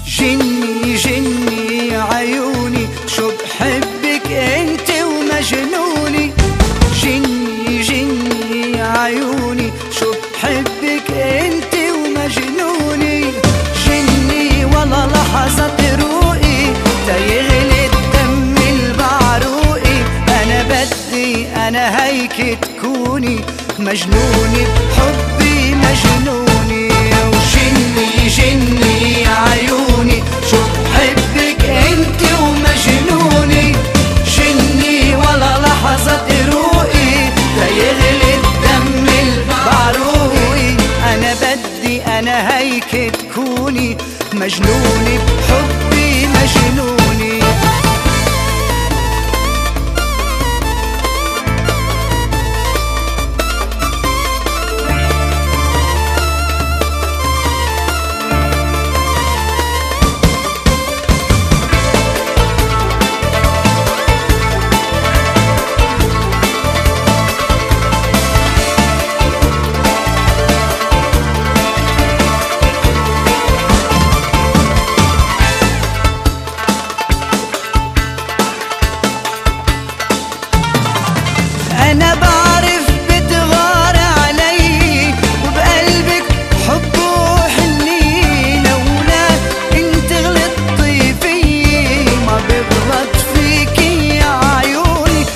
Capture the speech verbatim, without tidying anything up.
جني جني عيوني شو بحبك انت ومجنوني، جني جني عيوني شو بحبك انت ومجنوني، جني والله لحظة روقي تيغلي الدم البعروقي، انا بدي انا هيك تكوني مجنوني بحبي مجنوني. وجني جني عيوني شو بحبك انت ومجنوني، جني ولا لحظة روقي تيغلي الدم البعروقي، انا بدي انا هيك تكوني مجنوني بحبي مجنوني.